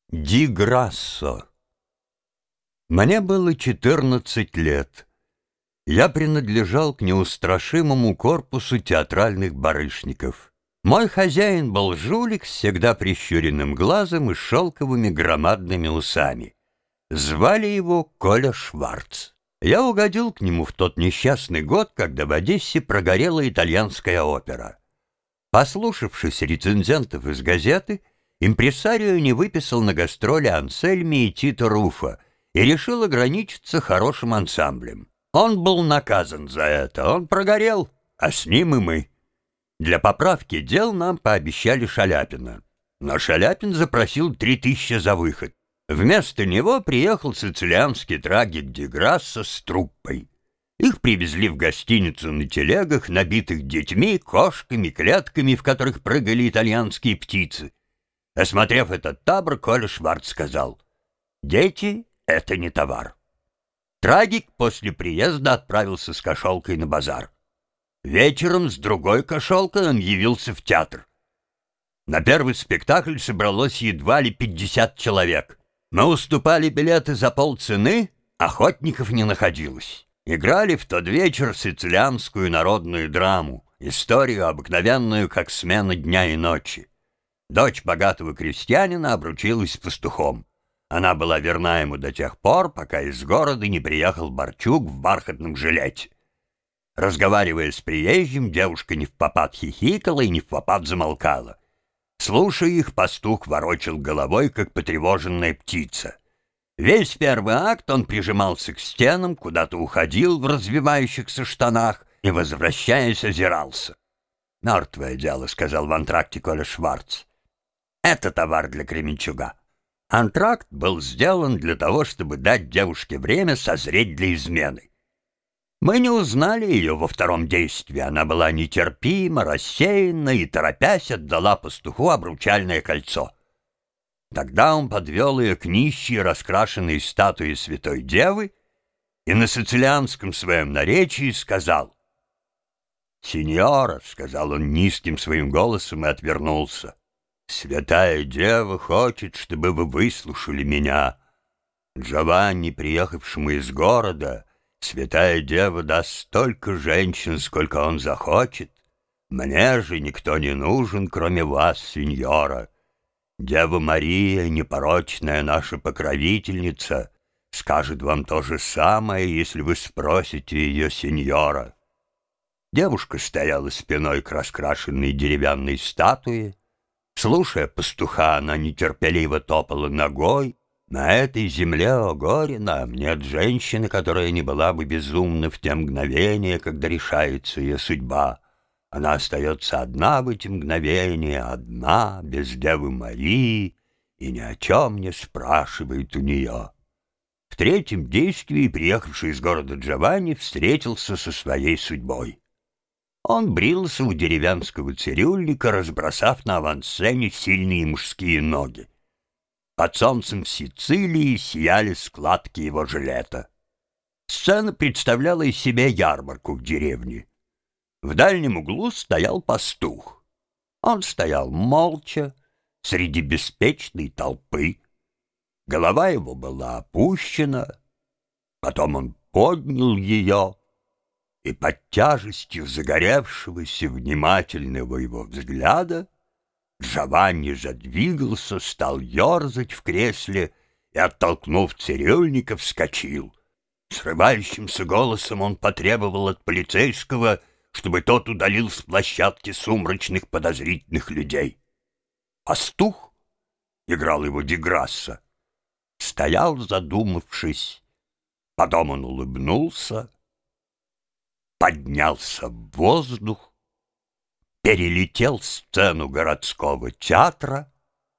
Ди Грассо. Мне было 14 лет. Я принадлежал к неустрашимому корпусу театральных барышников. Мой хозяин был жулик с всегда прищуренным глазом и шелковыми громадными усами. Звали его Коля Шварц. Я угодил к нему в тот несчастный год, когда в Одессе прогорела итальянская опера. Послушавшись рецензентов из газеты, импресарио не выписал на гастроли Ансельми и Тито Руффо и решил ограничиться хорошим ансамблем. Он был наказан за это, он прогорел, а с ним и мы. Для поправки дел нам пообещали Шаляпина, но Шаляпин запросил 3000 за выход. Вместо него приехал сицилианский трагик Ди Грассо с труппой. Их привезли в гостиницу на телегах, набитых детьми, кошками, клетками, в которых прыгали итальянские птицы. Осмотрев этот табор, Коля Шварц сказал: «Дети — это не товар». Трагик после приезда отправился с кошелкой на базар. Вечером с другой кошелкой он явился в театр. На первый спектакль собралось едва ли 50 человек. Мы уступали билеты за полцены, охотников не находилось. Играли в тот вечер сицилианскую народную драму, историю обыкновенную, как смена дня и ночи. Дочь богатого крестьянина обручилась с пастухом. Она была верна ему до тех пор, пока из города не приехал Барчук в бархатном жилете. Разговаривая с приезжим, девушка не впопад хихикала и не впопад замолкала. Слушая их, пастух ворочал головой, как потревоженная птица. Весь первый акт он прижимался к стенам, куда-то уходил в развивающихся штанах и, возвращаясь, озирался. «Мертвое дело», — сказал в антракте Коля Шварц. «Это товар для Кременчуга». Антракт был сделан для того, чтобы дать девушке время созреть для измены. Мы не узнали ее во втором действии. Она была нетерпима, рассеянна и, торопясь, отдала пастуху обручальное кольцо. Тогда он подвел ее к нищей, раскрашенной статуе Святой Девы и на сицилианском своем наречии сказал: «Синьора», — сказал он низким своим голосом и отвернулся, — «Святая Дева хочет, чтобы вы выслушали меня. Джованни, приехавшему из города, Святая Дева даст столько женщин, сколько он захочет. Мне же никто не нужен, кроме вас, синьора. Дева Мария, непорочная наша покровительница, скажет вам то же самое, если вы спросите ее, синьора». Девушка стояла спиной к раскрашенной деревянной статуе. Слушая пастуха, она нетерпеливо топала ногой. На этой земле, о горе нам, нет женщины, которая не была бы безумна в те мгновения, когда решается ее судьба. Она остается одна в эти мгновения, одна, без Девы Марии, и ни о чем не спрашивает у нее. В третьем действии приехавший из города Джованни встретился со своей судьбой. Он брился у деревенского цирюльника, разбросав на авансцене сильные мужские ноги. Под солнцем в Сицилии сияли складки его жилета. Сцена представляла из себя ярмарку в деревне. В дальнем углу стоял пастух. Он стоял молча, среди беспечной толпы. Голова его была опущена. Потом он поднял ее, и под тяжестью загоревшегося внимательного его взгляда Джованни задвигался, стал ерзать в кресле и, оттолкнув цирюльника, вскочил. Срывающимся голосом он потребовал от полицейского, чтобы тот удалил с площадки сумрачных подозрительных людей. Пастух, играл его Ди Грассо, стоял, задумавшись. Потом он улыбнулся, поднялся в воздух, перелетел сцену городского театра,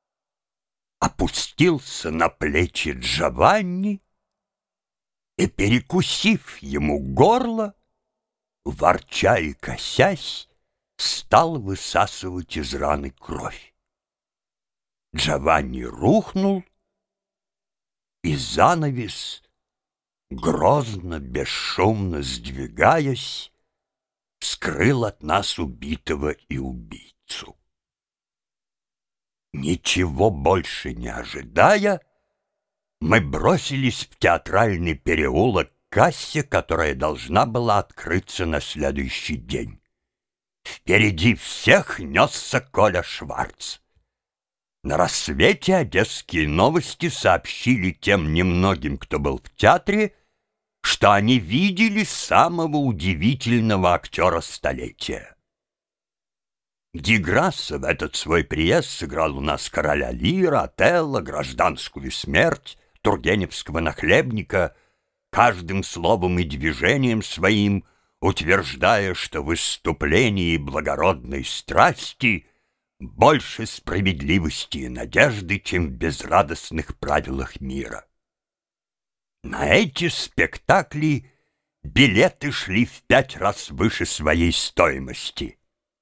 опустился на плечи Джованни и, перекусив ему горло, ворча и косясь, стал высасывать из раны кровь. Джованни рухнул, и занавес, грозно, бесшумно сдвигаясь, скрыл от нас убитого и убийцу. Ничего больше не ожидая, мы бросились в театральный переулок к кассе, которая должна была открыться на следующий день. Впереди всех несся Коля Шварц. На рассвете «Одесские новости» сообщили тем немногим, кто был в театре, что они видели самого удивительного актера столетия. Ди Грассо в этот свой приезд сыграл у нас короля Лира, Отелло, гражданскую смерть, тургеневского нахлебника, каждым словом и движением своим утверждая, что в выступлении благородной страсти больше справедливости и надежды, чем в безрадостных правилах мира. На эти спектакли билеты шли в 5 раз выше своей стоимости.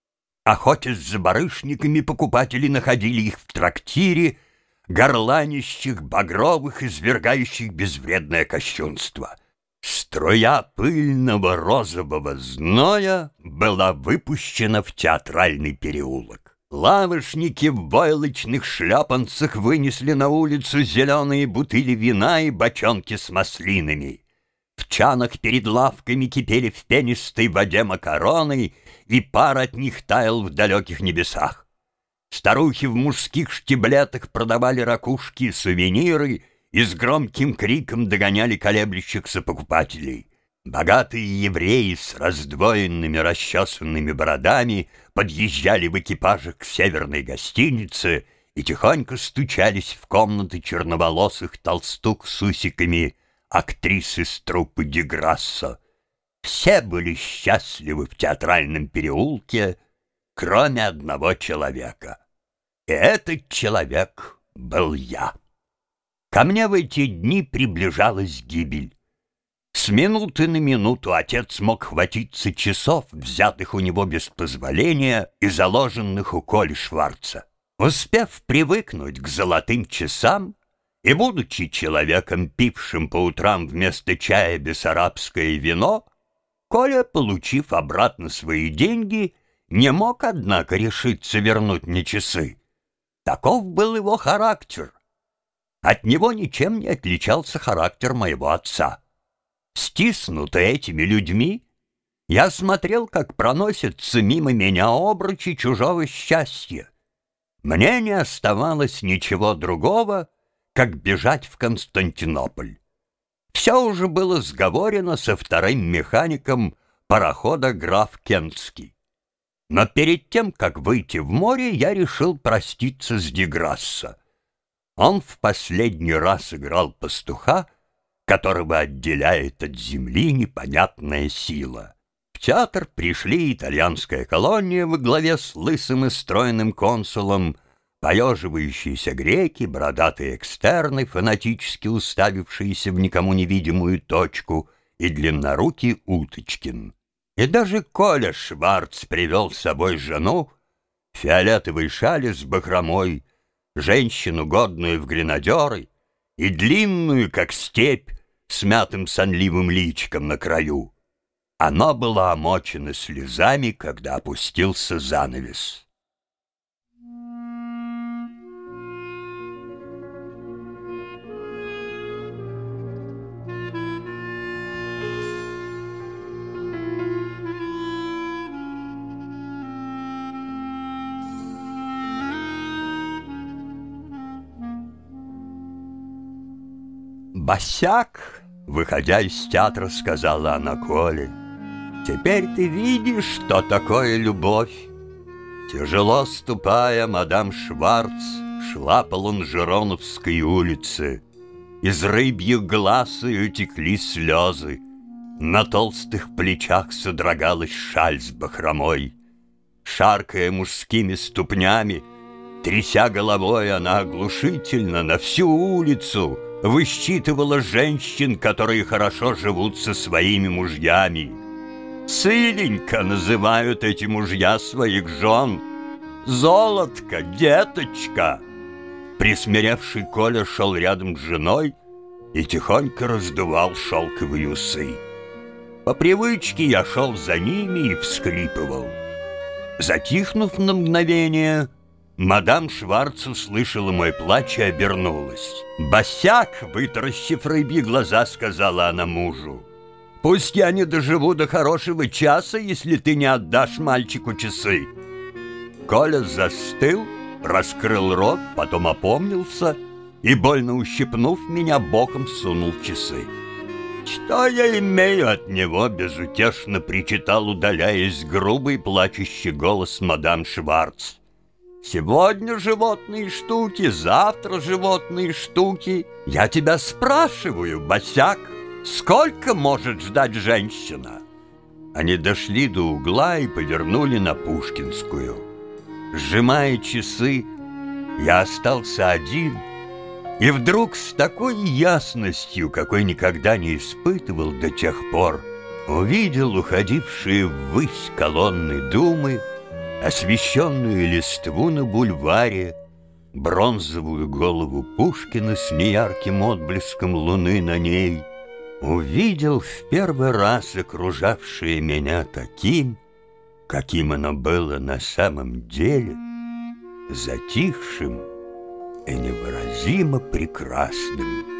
Охотясь за барышниками, покупатели находили их в трактире, горланищих, багровых, извергающих безвредное кощунство. Струя пыльного розового зноя была выпущена в театральный переулок. Лавочники в войлочных шлепанцах вынесли на улицу зеленые бутыли вина и бочонки с маслинами. В чанах перед лавками кипели в пенистой воде макароны, и пар от них таял в далеких небесах. Старухи в мужских штиблетах продавали ракушки и сувениры и с громким криком догоняли колеблющихся покупателей. Богатые евреи с раздвоенными расчесанными бородами подъезжали в экипажах к северной гостинице и тихонько стучались в комнаты черноволосых толстук с усиками актрисы с труппы Ди Грассо. Все были счастливы в театральном переулке, кроме одного человека. И этот человек был я. Ко мне в эти дни приближалась гибель. С минуты на минуту отец мог хватиться часов, взятых у него без позволения и заложенных у Коли Шварца. Успев привыкнуть к золотым часам и будучи человеком, пившим по утрам вместо чая бессарабское вино, Коля, получив обратно свои деньги, не мог, однако, решиться вернуть мне часы. Таков был его характер. От него ничем не отличался характер моего отца. Стиснутый этими людьми, я смотрел, как проносятся мимо меня обручи чужого счастья. Мне не оставалось ничего другого, как бежать в Константинополь. Все уже было сговорено со вторым механиком парохода «Граф Кентский». Но перед тем, как выйти в море, я решил проститься с Ди Грассо. Он в последний раз играл пастуха, которого отделяет от земли непонятная сила. В театр пришли итальянская колония во главе с лысым и стройным консулом, поеживающиеся греки, бородатые экстерны, фанатически уставившиеся в никому невидимую точку, и длиннорукий Уточкин. И даже Коля Шварц привел с собой жену, фиолетовой шали с бахромой, женщину, годную в гренадеры, и длинную, как степь, с мятым сонливым личиком на краю. Она была омочена слезами, когда опустился занавес. «Босяк», выходя из театра, сказала она Коле, «теперь ты видишь, что такое любовь». Тяжело ступая, мадам Шварц шла по Лонжероновской улице. Из рыбьих глаз ее текли слезы. На толстых плечах содрогалась шаль с бахромой. Шаркая мужскими ступнями, тряся головой, она оглушительно на всю улицу высчитывала женщин, которые хорошо живут со своими мужьями. «Сыленька» называют эти мужья своих жен. «Золотко, деточка». Присмиревший Коля шел рядом с женой и тихонько раздувал шелковые усы. По привычке я шел за ними и всхлипывал. Затихнув на мгновение, Мадам Шварц услышала мой плач и обернулась. «Босяк!» — вытаращив рыбьи глаза, сказала она мужу. «Пусть я не доживу до хорошего часа, если ты не отдашь мальчику часы». Коля застыл, раскрыл рот, потом опомнился и, больно ущипнув меня, боком сунул часы. «Что я имею от него?» — безутешно причитал, удаляясь, грубый плачущий голос мадам Шварц. «Сегодня животные штуки, завтра животные штуки. Я тебя спрашиваю, босяк, сколько может ждать женщина?» Они дошли до угла и повернули на Пушкинскую. Сжимая часы, я остался один, и вдруг с такой ясностью, какой никогда не испытывал до тех пор, увидел уходившие ввысь колонны Думы, освещенную листву на бульваре, бронзовую голову Пушкина с неярким отблеском луны на ней, увидел в первый раз окружавшее меня таким, каким оно было на самом деле, затихшим и невыразимо прекрасным.